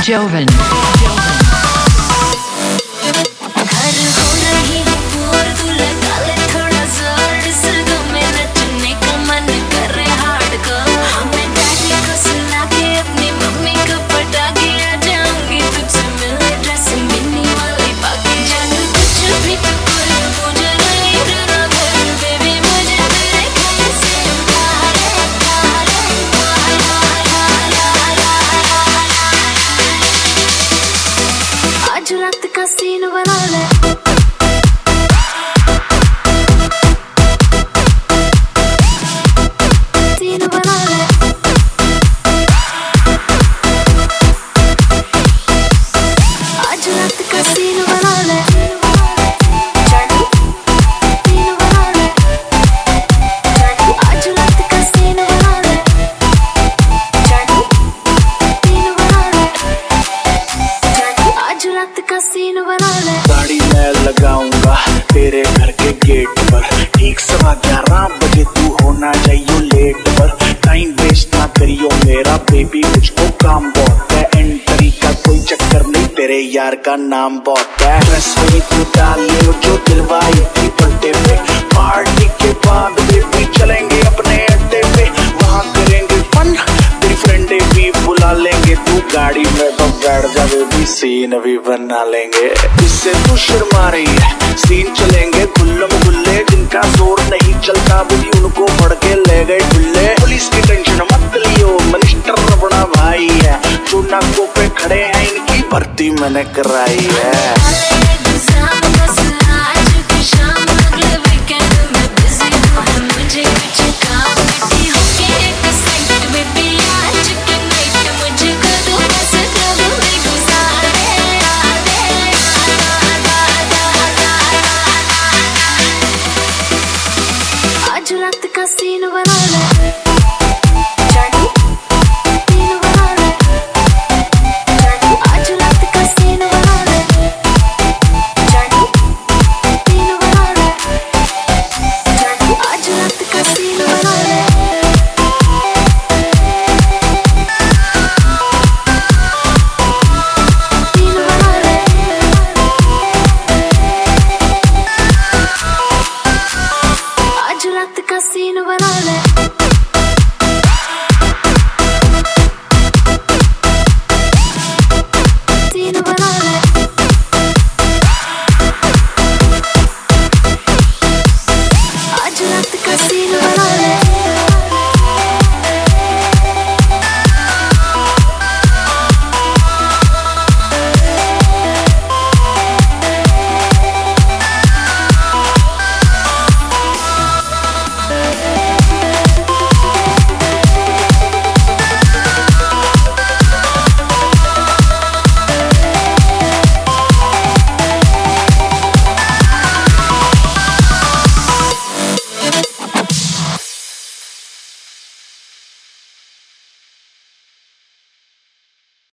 Jovan. आज रात का सीन बना ले, सीन बना ले। आज रात का सीन बना ले, सीन बना ले। आज रात का सीन बना ले, सीन बना ले। आज रात का सीन बना ले। गाड़ी मैं लगाऊंगा तेरे घर के गेट पर, ठीक 11:15 बजे तू होना चाहिए लेट पर। टाइम वेस्ट ना करियो मेरा बेबी, मुझको काम बहुत है। एंट्री का कोई चक्कर नहीं, तेरे यार का नाम बहुत है। ड्रेस वही तू डाल ले जो दिलवाई थी बर्थडे पे। पार्टी के बाद बेबी चलेंगे अपने अड्डे पे, वहाँ करेंगे फन, तेरी फ्रेंडे भी बुला लेंगे। तू गाड़ी में तो बैठ जा बेबी, सीन भी बना लेंगे। इससे तू शर्मा रही है, सीन चलेंगे गुल्लम गुल्ले। जिनका जोर नहीं चलता भी उनको फड़ के ले गए गुल्ले। पुलिस की टेंशन मत लियो, मिनिस्टर अपना भाई है। जो नाकों पे खड़े हैं इनकी भर्ती मैंने कराई है।